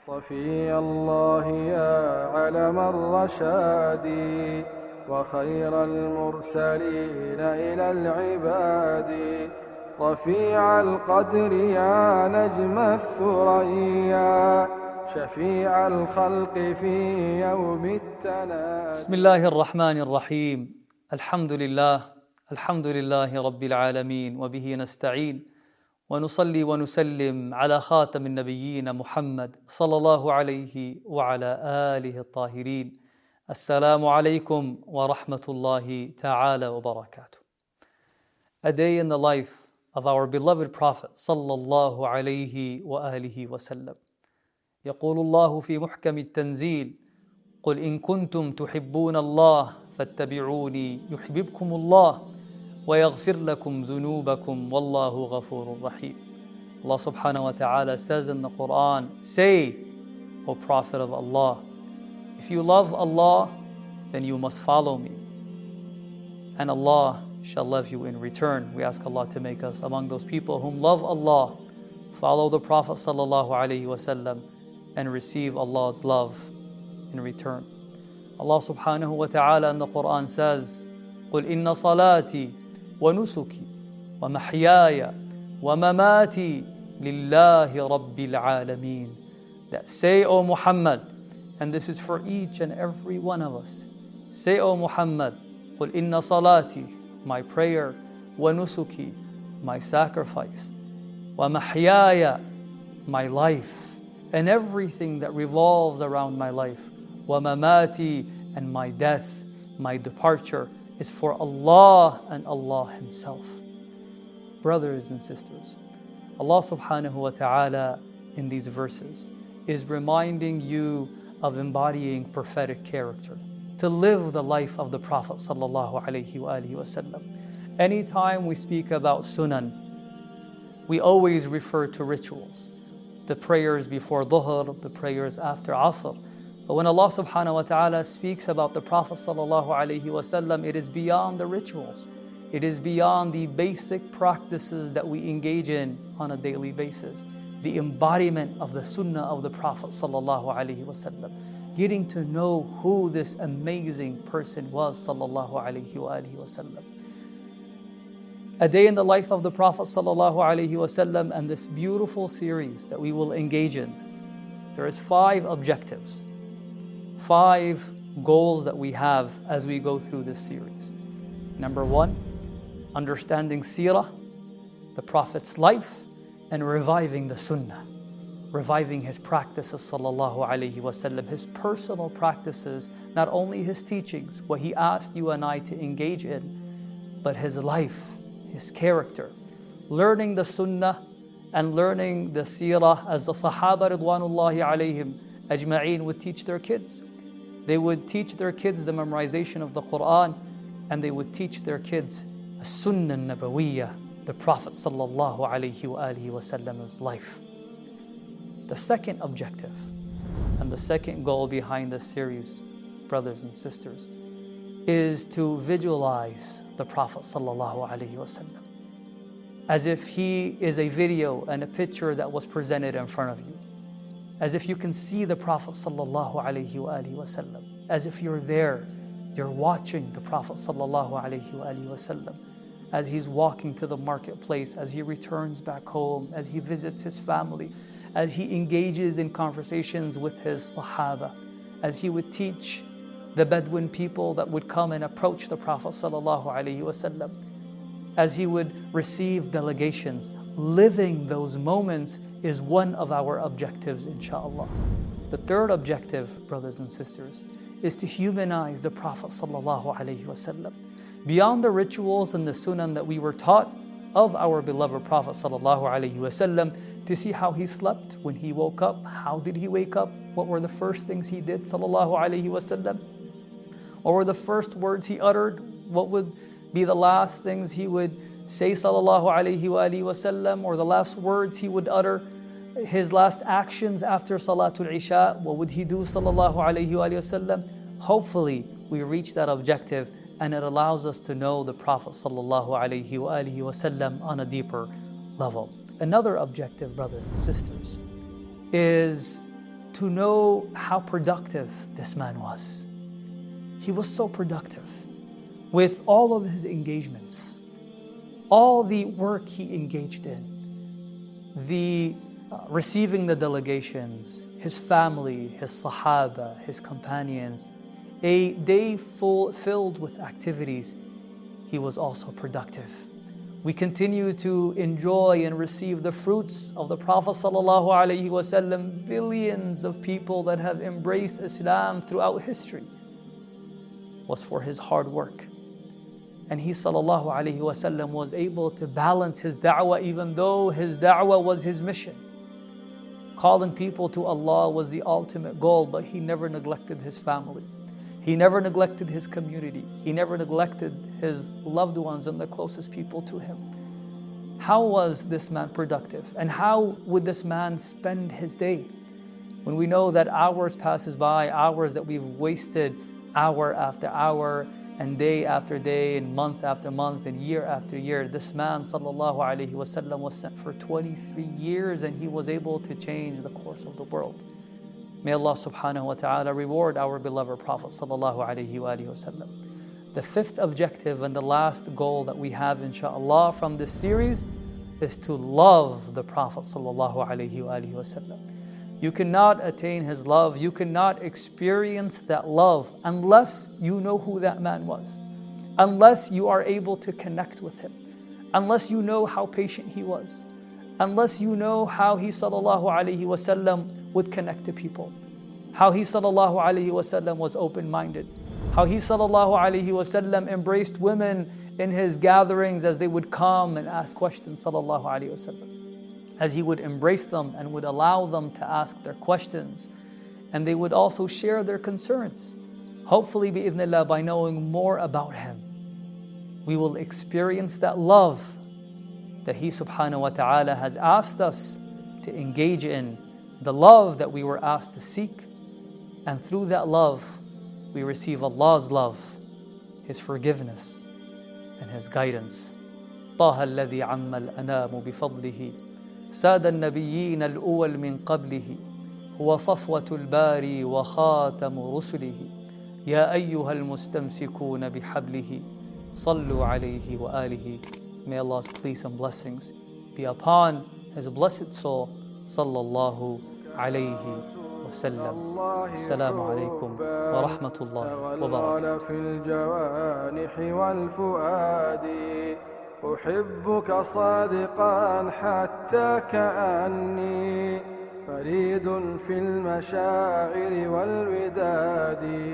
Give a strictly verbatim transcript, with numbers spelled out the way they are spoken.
صفي الله يا علم الرشاد وخير المرسلين إلى العباد رفيع القدر يا نجم الثريا شفيع الخلق في يوم التناد. بسم الله الرحمن الرحيم. الحمد لله الحمد لله رب العالمين وبه نستعين ونصلي ونسلم على خاتم النبيين محمد صلى الله عليه وعلى آله الطاهرين. السلام عليكم ورحمة الله تعالى وبركاته. A day in the life of our beloved Prophet صلى الله عليه وآله وسلم. يقول الله في محكم التنزيل: قل إن كنتم تحبون الله فاتبعوني يحببكم الله ويغفر لكم ذنوبكم والله غفور رحيم. Allah subhanahu wa ta'ala says in the Quran, say, O Prophet of Allah, if you love Allah, then you must follow me, and Allah shall love you in return. We ask Allah to make us among those people whom love Allah, follow the Prophet sallallahu alaihi wasallam, and receive Allah's love in return. Allah subhanahu wa ta'ala in the Quran says, قُلْ إِنَّ صَلَاتِي وَنُسُكِي وَمَحْيَايَ وَمَمَاتِي لِلَّهِ رَبِّ الْعَالَمِينَ. That say, O Muhammad, and this is for each and every one of us. Say, O Muhammad, قُلْ إِنَّ صَلَاتِي, my prayer, وَنُسُكِي, my sacrifice, وَمَحْيَايَ, my life, and everything that revolves around my life, وَمَمَاتِي, and my death, my departure, is for Allah and Allah Himself. Brothers and sisters, Allah subhanahu wa ta'ala in these verses is reminding you of embodying prophetic character, to live the life of the Prophet sallallahu alaihi wasallam. Anytime we speak about sunan, we always refer to rituals, the prayers before dhuhr, the prayers after asr. But when Allah subhanahu wa ta'ala speaks about the Prophet sallallahu alaihi wasallam, it is beyond the rituals. It is beyond the basic practices that we engage in on a daily basis. The embodiment of the sunnah of the Prophet sallallahu alaihi wasallam. Getting to know who this amazing person was sallallahu alaihi wasallam. A day in the life of the Prophet sallallahu alaihi wasallam, and this beautiful series that we will engage in. There is five objectives. Five goals that we have as we go through this series. Number one, understanding seerah, the Prophet's life, and reviving the sunnah, reviving his practices sallallahu alaihi wasallam, his personal practices, not only his teachings, what he asked you and I to engage in, but his life, his character, learning the sunnah and learning the seerah as the Sahaba ridwanullahi alayhim ajma'een would teach their kids. They would teach their kids the memorization of the Quran, and they would teach their kids a sunnah nabawiyya, the Prophet sallallahu alaihi wasallam's life. The second objective and the second goal behind this series, brothers and sisters, is to visualize the Prophet sallallahu alaihi wasallam as if he is a video and a picture that was presented in front of you. As if you can see the Prophet sallallahu alaihi wasallam, as if you're there, you're watching the Prophet sallallahu alaihi wasallam as he's walking to the marketplace, as he returns back home, as he visits his family, as he engages in conversations with his Sahaba, as he would teach the Bedouin people that would come and approach the Prophet sallallahu alaihi wasallam, as he would receive delegations. Living those moments is one of our objectives, inshallah. The third objective, brothers and sisters, is to humanize the Prophet sallallahu alaihi wasallam. Beyond the rituals and the sunan that we were taught of our beloved Prophet sallallahu alaihi wasallam, to see how he slept when he woke up, how did he wake up, what were the first things he did sallallahu alaihi wasallam, what were the first words he uttered, what would be the last things he would say sallallahu alaihi wasallam, or the last words he would utter, his last actions after Salatul Isha, what would he do sallallahu alaihi wasallam. Hopefully we reach that objective, and it allows us to know the Prophet sallallahu alaihi wasallam on a deeper level. Another objective, brothers and sisters, is to know how productive this man was. He was so productive with all of his engagements, all the work he engaged in, the uh, receiving the delegations, his family, his sahaba, his companions, a day full filled with activities. He was also productive. We continue to enjoy and receive the fruits of the Prophet ﷺ. Billions of people that have embraced Islam throughout history was for his hard work. And he ﷺ was able to balance his da'wah, even though his da'wah was his mission. Calling people to Allah was the ultimate goal, but he never neglected his family. He never neglected his community. He never neglected his loved ones and the closest people to him. How was this man productive? And how would this man spend his day? When we know that hours passes by, hours that we've wasted hour after hour and day after day and month after month and year after year. This man sallallahu alaihi wasallam was sent for twenty-three years and he was able to change the course of the world. May Allah subhanahu wa ta'ala reward our beloved Prophet sallallahu alaihi wa alihi wasallam. The fifth objective and the last goal that we have inshallah from this series is to love the Prophet sallallahu alaihi wa alihi wasallam. You cannot attain his love, you cannot experience that love unless you know who that man was, unless you are able to connect with him, unless you know how patient he was, unless you know how he sallallahu alaihi wasallam would connect to people, how he sallallahu alaihi wasallam was open-minded, how he sallallahu alaihi wasallam embraced women in his gatherings as they would come and ask questions sallallahu alaihi wasallam, as he would embrace them and would allow them to ask their questions, and they would also share their concerns. Hopefully bi'idhnillah, by knowing more about him, we will experience that love that he subhanahu wa ta'ala has asked us to engage in, the love that we were asked to seek, and through that love we receive Allah's love, his forgiveness and his guidance. طه الذي عم الأنام بفضله ساد النبيين الأول من قبله هو صفوة الباري وخاتم رسله يا أيها المستمسكون بحبله صلوا عليه وآله. May Allah's peace and blessings be upon his blessed soul sallallahu alayhi wa sallam. Assalamu alaikum wa rahmatullahi wa barakatuh. أحبك صادقا حتى كأني فريد في المشاعر والوداد